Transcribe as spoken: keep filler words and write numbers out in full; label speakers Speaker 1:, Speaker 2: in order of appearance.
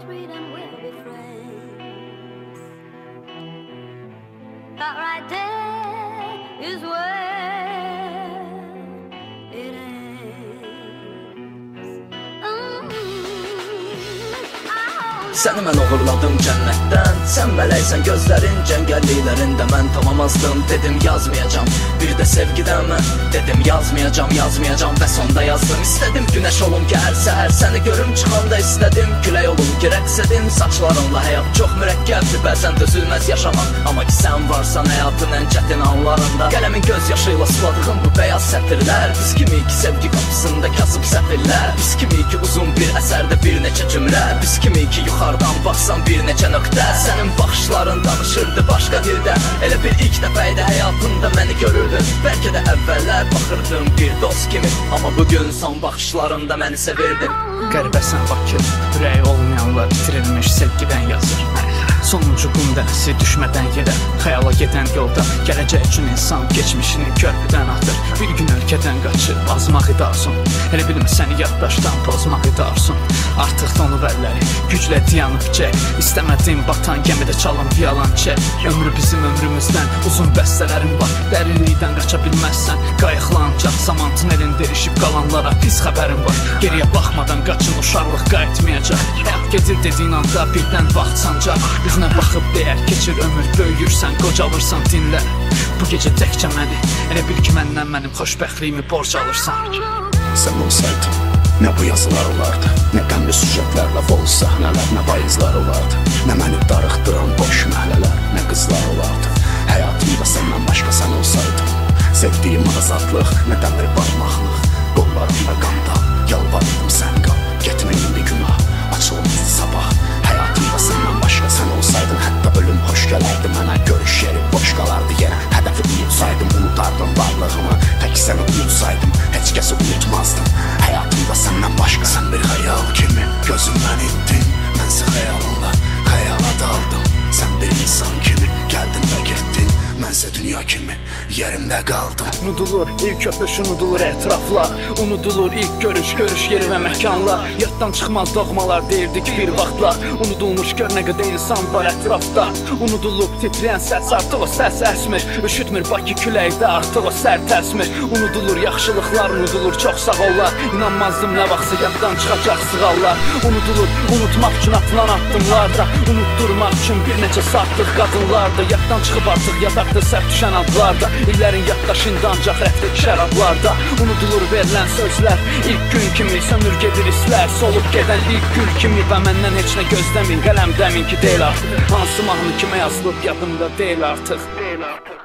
Speaker 1: read and we'll be friends. That right there is where it ends. Mm-hmm.
Speaker 2: Səni mən uğurladım cənnətdən, sən mələksən gözlərin cəngəlliklərində. Mən tamamazdım, dedim yazmayacam. Bir də sevgidən mən dedim yazmayacam, yazmayacam və sonda yazdım. İstədim günəş olum ki hər səhər səni görüm çıxanda, istədim külək olum ki rəqs edim saçlarınla. Həyat çox mürəkkəbdir, bəzən dözülməz yaşamaq, amma ki sən varsan həyatın ən çətin anlarında. Qələmin göz yaşıyla suladığım bu bəyaz sətirlər, biz kimi ki sevgi qapısında kasıb səfirlər, biz kimi ki uzun bir əsərdə bir neçə cümlə, biz kimi ki yuxarıdan baxsan bir neçə nöqtə. Sənin baxışların danışırdı başqa dildə, elə bir ilk dəfə idi həyatında məni görürdün. Bəlkə də əvvəllər baxırdım bir dost kimi, amma bugün son baxışlarında məni sevirdin.
Speaker 3: Qəribəsən Bakı, ürəyi olmayanlar bitirilmiş sevgidən yazır. Sonuncu qum dənəsi düşmədən yerə, xəyala gedən yolda gələcək üçün insan geçmişini körpüdən atır. Bir gün ölkədən qaçıb azmaq idarsun, elə bilmə səni yaddaşdan pozmaq idarsun. Artıq donub əlləri, güclə dayanıb çək, İstəmədim batan gəmidə çalın yalan çək. Ömrü bizim ömrümüzdən uzun bəstələrim var, dərinlikdən qaça bilməzsən, qayıqla ancaq samantın elində erişib qalanlara pis xəbərim var. Geriyə baxmadan qaçın, uşaqlıq qayıtmayacaq. Həyat gedir dediyin anda birdən vaxt sancaq. Üzünə baxıb deyər keçir ömür, böyüyürsən, qocalırsan, dinlə. Bu gecə təkcə məni, elə bil ki məndən mənim xoşbəxtliyimi borc alırsan.
Speaker 4: Sən olsaydın, nə bu yazılar olardı, nə qəmli süjetlərlə bol səhnələr, nə bayızlar olardı, nə məni darıxdıran boş məhlələr, nə qızlar olardı. Həyatımda səndən başqa sən olsaydın, sevdiyim azadlıq, nə dəmir barmaqlıq, qollarımda qanda, yalvarırdım sən qal, getməyin bir günah, açılmazdı sabah. Həyatımda səndən başqa sən olsaydın, hətta ölüm xoş gələrdi mənə, görüş yeri boş qalardı yenə. Hədəfi unutsaydım, unutardım varlığımı, tək səni unutsaydım, heç kəsi unutmazdım. Həyatımda səndən başqa sən bir xəyal kimi, gözümdən itdin, mənsə xəyalımda xəyala daldım. Sən bir insan kimi gəldin və getdin, mənsə dünya kimi yerimdə qaldım.
Speaker 3: Unudulur ilk öpüş, unudulur ətraflar, unudulur ilk görüş, görüş yeri və məkanlar. Yaddan çıxmaz doğmalar deyirdik bir vaxtlar, unudulmuş gör nə qədər insan var ətrafda. Unudulub titrəyən səs, artıq o səs əsmir, üşütmür Bakı küləkdə, artıq o sərt əsmir. Unudulur yaxşılıqlar, unudulur çox sağ ollar, İnanmazdım nə vaxtsa yaddan çıxacaq sığallar. Unudulur unutmaq üçün atılan addımlarda, unutturmaq üçün bir neçə saatlıq qadınlarda. Yaddan çıxıb artıq yadaqda səhv düşən adlarda, İllərin yaddaşında ancaq rəfdəki şərablarda. Unudulur verilən sözlər, ilk gün kimi sönür gedir islər, solub gedən ilk gül kimi. Və məndən heç nə gözləmin, qələm dəmin ki deyil artıq, hansı mahnı kimə yazılıb yadımda deyil artıq.